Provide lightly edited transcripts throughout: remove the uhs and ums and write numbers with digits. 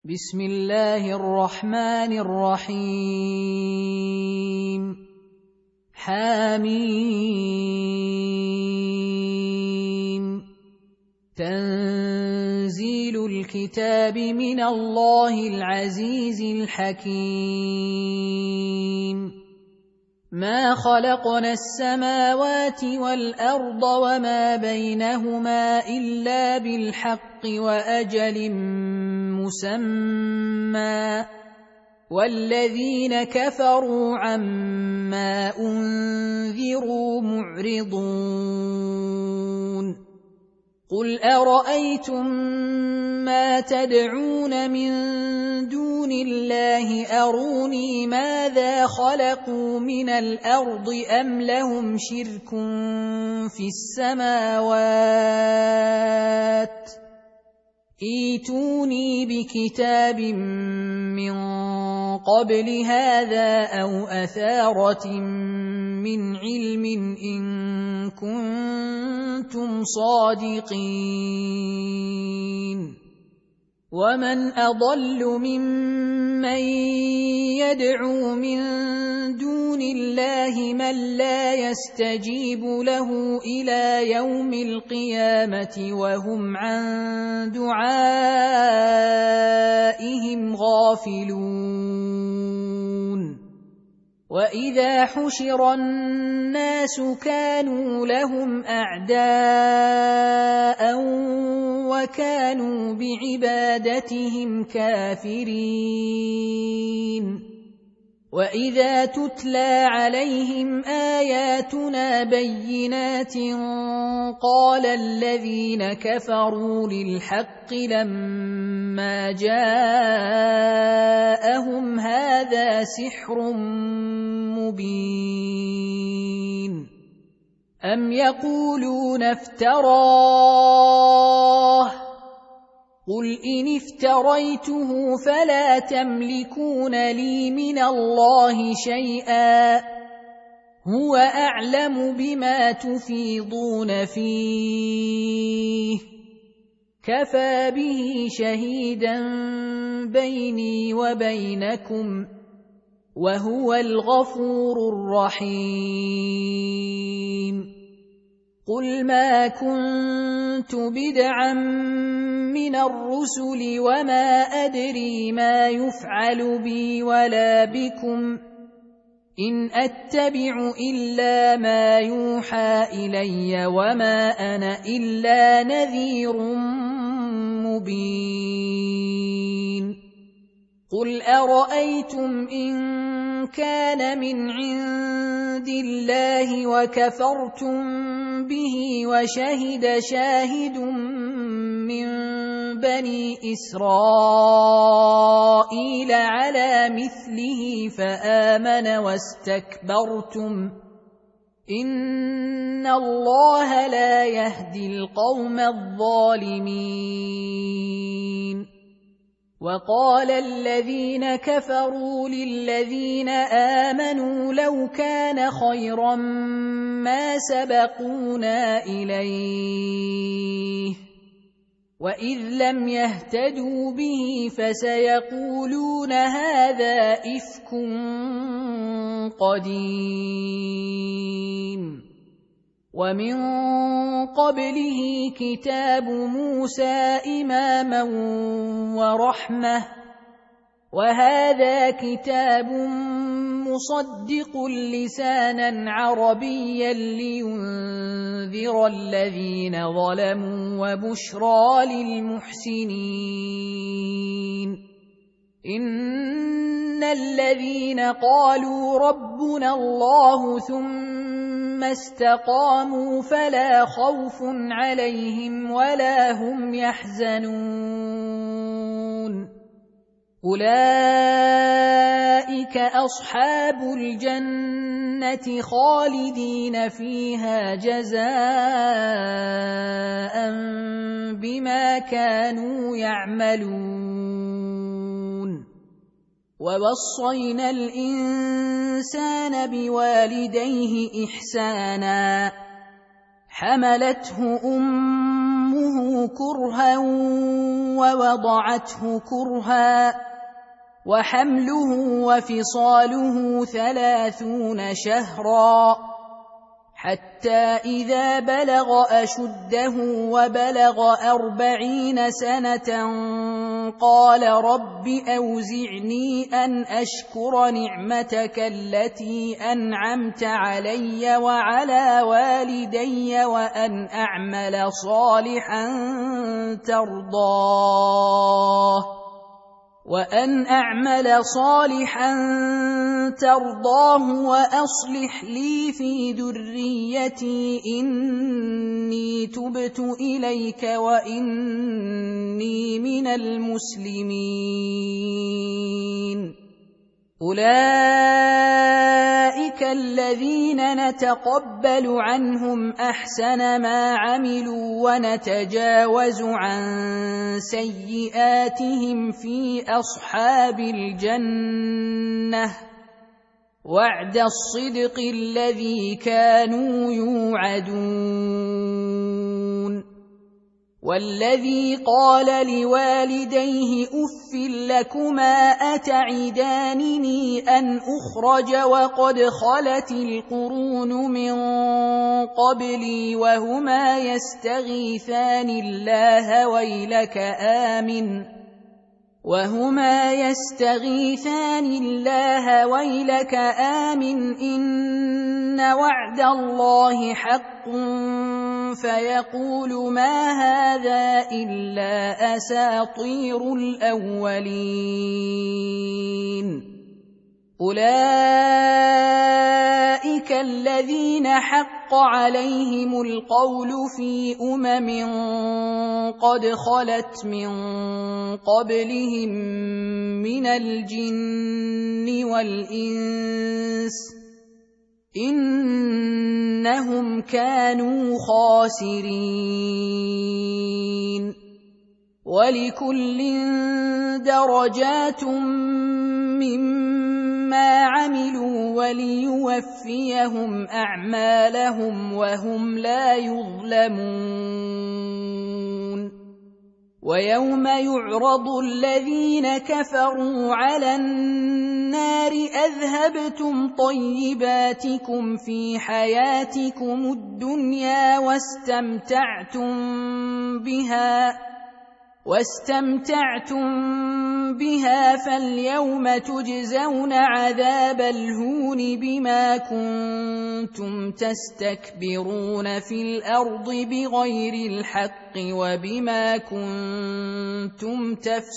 بسم الله الرحمن الرحيم حميم تنزيل الكتاب من الله العزيز الحكيم ما خلقنا السماوات والأرض وما بينهما إلا بالحق وأجل مسمى والذين كفروا عما أنذروا معرضون قل أرأيتم ما تدعون من دون الله أروني ماذا خلقوا من الأرض أم لهم شرك في السماوات ائتوني بكتاب من قبل هذا أو أثارة من علم إن كنتم صادقين ومن أضل ممن يدعو من دون الله من لا يستجيب له إلى يوم القيامة وهم عن دعائهم غافلون وإذا حشر الناس كانوا لهم أعداء وكانوا بعبادتهم كافرين وإذا تتلى عليهم آياتنا بينات قال الذين كفروا للحق لما جاءهم هذا سحر مبين أم يقولون افتراه قل إن افتريته فلا تملكون لي من الله شيئا هو أعلم بما تفيضون فيه كفى به شهيدا بيني وبينكم وهو الغفور الرحيم قل ما كنت بدعا من الرسل وما أدري ما يفعل بي ولا بكم إن أتبع إلا ما يوحى إلي وما أنا إلا نذير مبين قل أرأيتم إن كان من عند الله وكفرتم به وشهد شاهد من بني إسرائيل على مثله فآمن واستكبرتم إن الله لا يهدي القوم الظالمين وقال الذين كفروا للذين آمنوا لو كان خيرا ما سبقونا إليه وإذ لم يهتدوا به فسيقولون هذا إفك قديم ومن قبله كتاب موسى إماما ورحمة وهذا كتاب مصدق لسانا عربيا لينذر الذين ظلموا وبشرى للمحسنين إن الذين قالوا ربنا الله ثم استقاموا فلا خوف عليهم ولا هم يحزنون أولئك أصحاب الجنة خالدين فيها جزاء بما كانوا يعملون ووصينا الإنسان بوالديه إحسانا حملته أمه كرها ووضعته كرها وحمله وفصاله 30 شهرا حتى إذا بلغ أشده وبلغ 40 سنة قال رب أوزعني أن أشكر نعمتك التي أنعمت علي وعلى والدي وأن أعمل صالحا ترضاه وأصلح لي في ذريتي إني تبت إليك وإني من المسلمين. أولئك الذين نتقبل عنهم أحسن ما عملوا ونتجاوز عن سيئاتهم في أصحاب الجنة وعد الصدق الذي كانوا يوعدون. والذي قال لوالديه أف لكما أتعدانني أن أخرج وقد خلت القرون من قبلي وهما يستغيثان الله ويلك آمن إن وعد الله حق فيقول ما هذا إلا أساطير الأولين. أولئك الذين حق عليهم القول في قد خلت من قبلهم من الجن والإنس إنهم كانوا خاسرين. ولكل درجات مما عملوا وليوفيهم أعمالهم وهم لا يظلمون. ويوم يعرض الذين كفروا على النار أذهبتم طيباتكم في حياتكم الدنيا واستمتعتم بها فاليوم تجزون عذاب الهون بما كنتم تستكبرون في الأرض بغير الحق وبما كنتم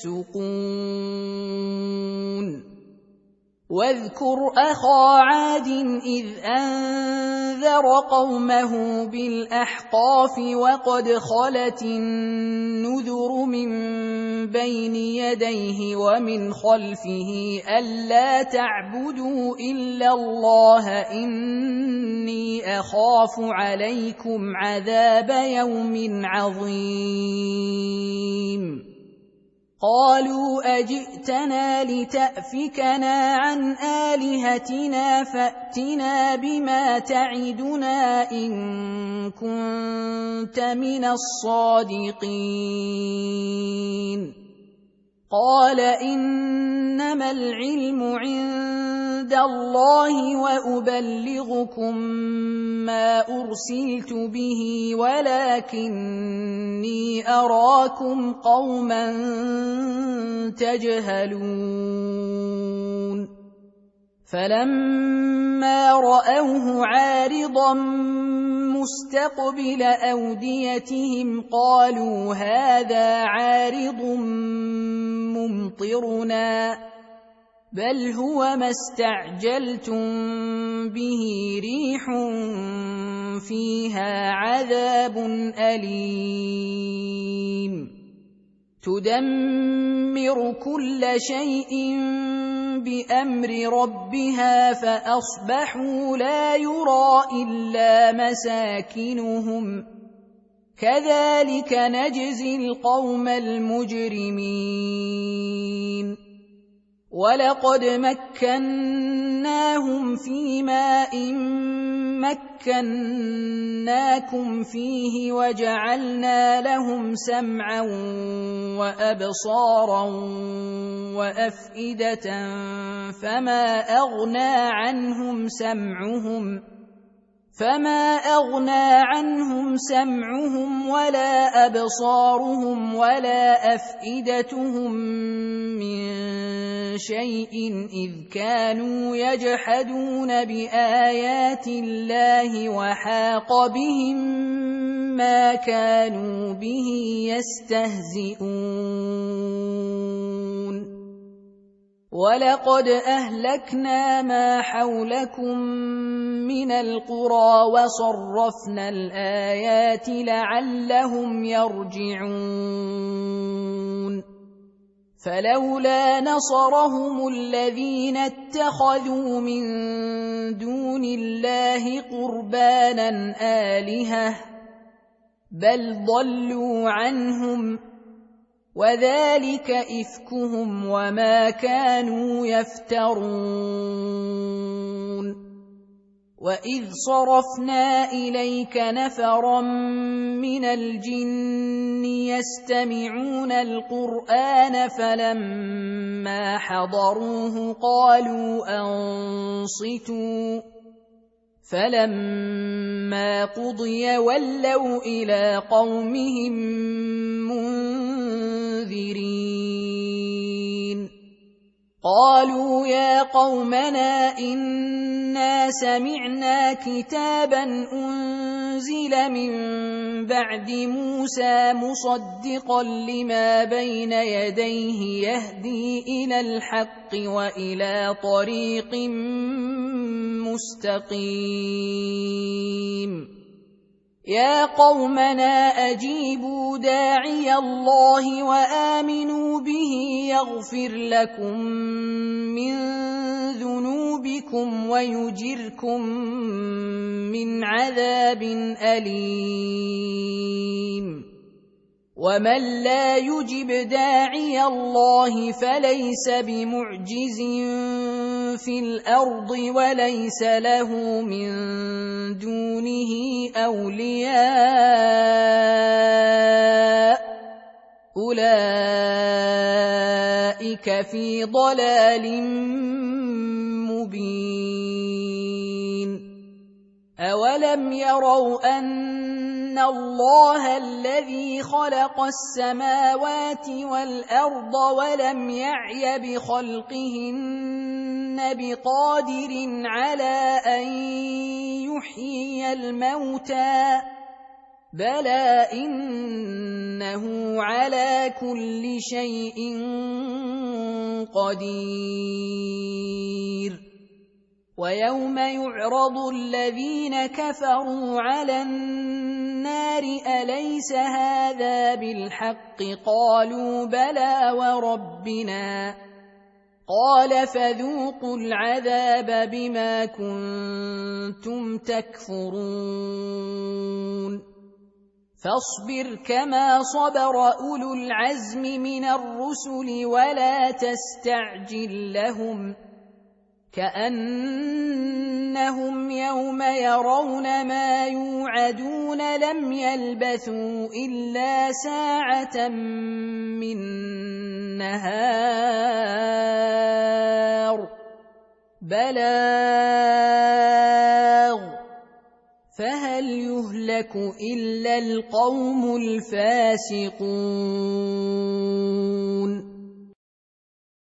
تفسقون. واذكر أخا عاد إذ أنذر قومه بالأحقاف وقد خلت النذر من بين يديه ومن خلفه ألا تعبدوا إلا الله إني أخاف عليكم عذاب يوم عظيم. قالوا أجئتنا لتأفكنا عن آلهتنا فأتنا بما تعدنا إن كنت من الصادقين. قال إنما العلم عند الله وأبلغكم ما أرسلت به ولكني أراكم قوما تجهلون. فلما رأوه عارضا مستقبل أوديتهم قالوا هذا عارض ممطرنا بل هو ما استعجلتم به ريح فيها عذاب أليم تدمر كل شيء بأمر ربها فأصبحوا لا يرى إلا مساكنهم كذلك نجزي القوم المجرمين. ولقد مكناهم في ماء مكناكم فيه وجعلنا لهم سمعا وأبصارا وأفئدة فما أغنى عنهم سمعهم ولا أبصارهم ولا أفئدتهم من شيء إذ كانوا يجحدون بآيات الله وحاق بهم ما كانوا به يستهزئون ولقد أهلكنا ما حولكم من القرى وصرفنا الآيات لعلهم يرجعون فلولا نصرهم الذين اتخذوا من دون الله قربانا آلهة بل ضلوا عنهم وذلك إفكهم وما كانوا يفترون وإذ صرفنا إليك نفرا من الجن يستمعون القرآن فلما حضروه قالوا أنصتوا فلما قضي ولوا إلى قومهم منذرين قالوا يا قومنا إنا سمعنا كتابا أنزل من بعد موسى مصدقا لما بين يديه يهدي إلى الحق وإلى طريق مستقيم يا قومنا أجيبوا داعي الله وآمنوا به يغفر لكم من ذنوبكم ويجركم من عذاب أليم ومن لا يجب داعي الله فليس بمعجز في الأرض وليس له من دونه أولياء أولئك في ضلال مبين أولم يروا أن الله الذي خلق السماوات والأرض ولم يعي بخلقهن بقادر على أن يحيي الموتى بلى إنه على كل شيء قدير ويوم يعرض الذين كفروا على النار أليس هذا بالحق قالوا بلى وربنا قال فذوقوا العذاب بما كنتم تكفرون فاصبر كما صبر أولو العزم من الرسل ولا تستعجل لهم كأنهم يوم يرون ما يوعدون لم يلبثوا إلا ساعة من نهار بلاغ فهل يهلك إلا القوم الفاسقون